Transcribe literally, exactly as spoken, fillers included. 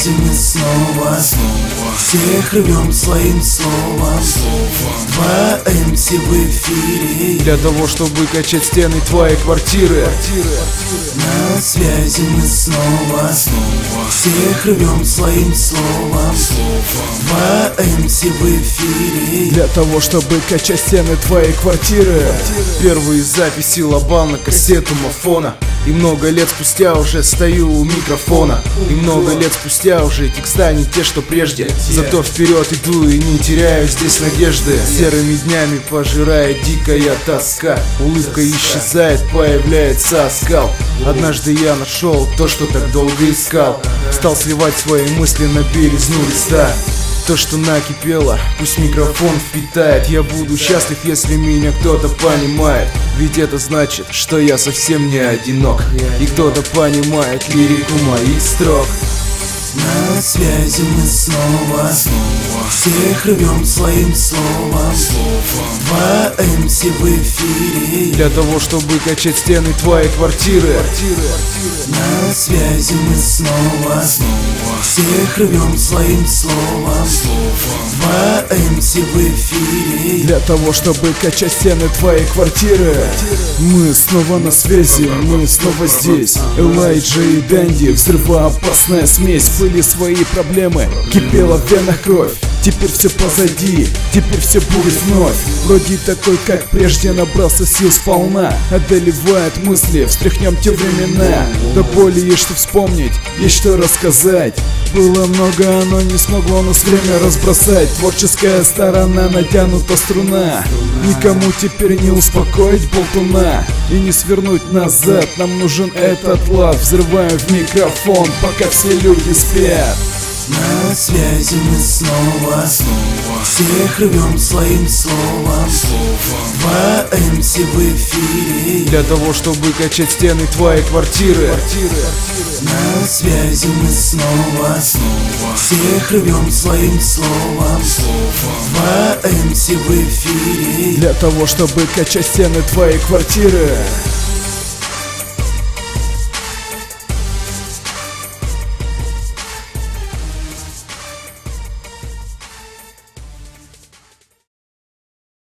связи мы снова, снова всех рвем своим словом. Два эм си в эфире для того, чтобы качать стены твоей квартиры. На связи мы снова, снова всех рвем своим словом. Два эм си в эфире для того, чтобы качать стены твоей квартиры. Первые записи лобал на кассету мафона. И много лет спустя уже стою у микрофона. И много лет спустя уже текста не те, что прежде. Зато вперед иду и не теряю здесь надежды. Серыми днями пожирает дикая тоска. Улыбка исчезает, появляется оскал. Однажды я нашел то, что так долго искал. Стал сливать свои мысли на белизну листа. То, что накипело, пусть микрофон впитает. Я буду счастлив, если меня кто-то понимает. Ведь это значит, что я совсем не одинок. И кто-то понимает лирику моих строк. На связи мы снова, снова всех рвем своим словом. Два эм си в эфире для того, чтобы качать стены твоей квартиры. На связи мы снова, снова всех рвем своим словом. Два эм си в эфире для того, чтобы качать стены твоей квартиры. Мы снова на связи, мы снова здесь. Элайджа и Дэнди, взрывоопасная смесь. Были свои проблемы, кипела в венах кровь. Теперь все позади, теперь все будет вновь. Вроде такой, как прежде, набрался сил сполна. Одолевают мысли, встряхнем те времена. До боли есть что вспомнить, есть что рассказать. Было много, но не смогло нас время разбросать. Творческая сторона, натянута струна. Никому теперь не успокоить болтуна и не свернуть назад. Нам нужен этот лад. Взрываем в микрофон, пока все люди спят. На связи мы снова, снова всех рвем своим словом. Два эм си в эфире для того, чтобы качать стены твоей квартиры. На связи мы снова, снова всех рвем своим словом. Два эм си в эфире для того, чтобы качать стены твоей квартиры.